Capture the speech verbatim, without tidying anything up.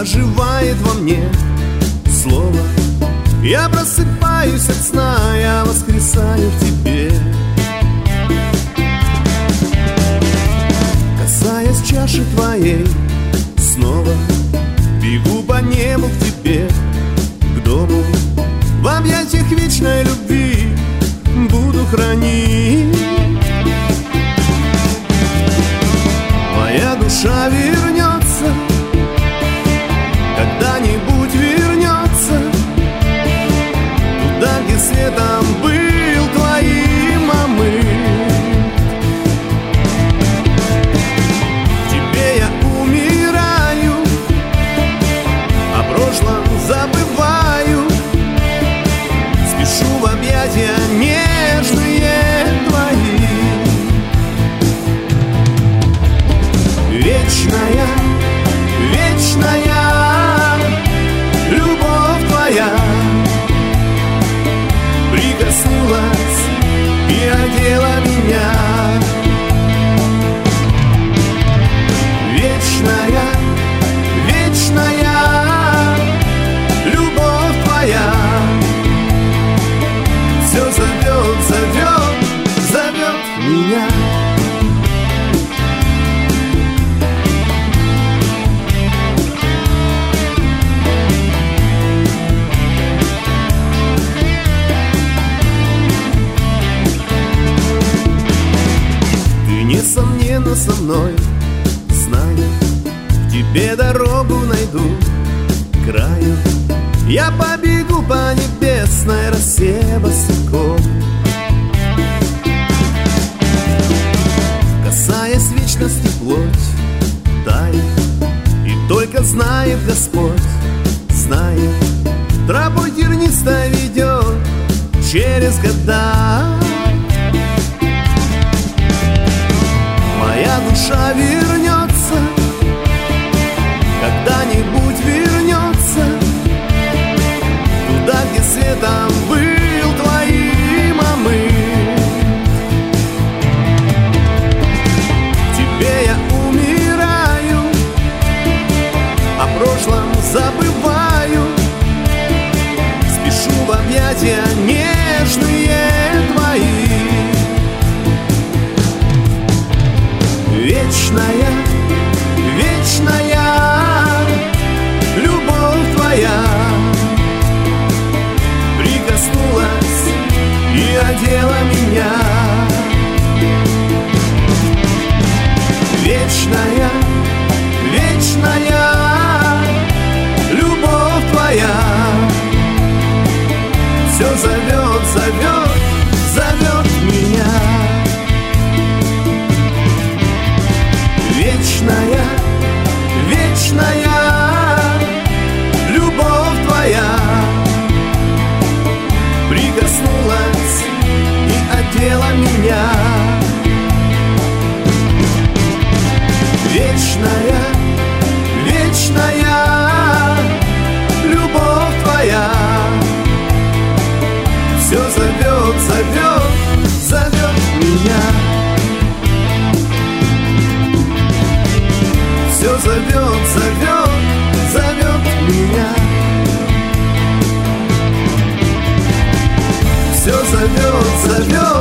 оживает во мне слово. Я просыпаюсь от сна, я воскресаю в тебе. Касаясь чаши твоей, снова бегу по небу к тебе, к дому. В объятиях вечной любви буду хранить. Моя душа вернется, когда-нибудь вернется туда, где светом был твоим омыт. В тебе я умираю, о прошлом забываю, спешу в объятия нежные твои. Вечная, вечная любовь твоя прикоснулась и одела меня. Вечная, вечная любовь твоя все зовет, зовет, зовет меня. Несомненно со мной, знаю, к тебе дорогу найду к краю. Я побегу по небесной росе босиком, касаясь вечности плоть тает, и только знает Господь, знает, тропой тернистой ведет через года. Моя душа вернется, когда-нибудь вернется туда, где светом был твоим омыт. В тебе я умираю, о прошлом забываю, спешу в объятия нежные твои. Вечная, вечная любовь твоя прикоснулась и одела меня. Вечная, вечная любовь твоя все зовет, зовет, зовет меня. Вечная, вечная любовь твоя прикоснулась и одела меня. Вечная, вечная любовь твоя все зовет, зовет, зовет меня. Все зовет, зовет, зовет меня. Все зовет, зовет.